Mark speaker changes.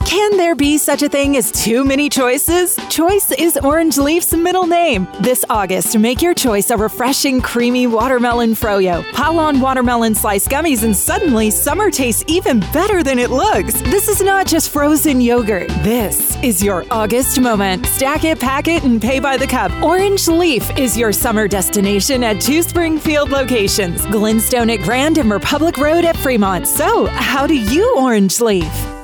Speaker 1: Can there be such a thing as too many choices? Choice is Orange Leaf's middle name. This August, make your choice a refreshing, creamy watermelon froyo. Pile on watermelon slice gummies and suddenly summer tastes even better than it looks. This is not just frozen yogurt. This is your August moment. Stack it, pack it, and pay by the cup. Orange Leaf is your summer destination at 2 Springfield locations, Glenstone at Grand and Republic Road at Fremont. So, how do you Orange Leaf?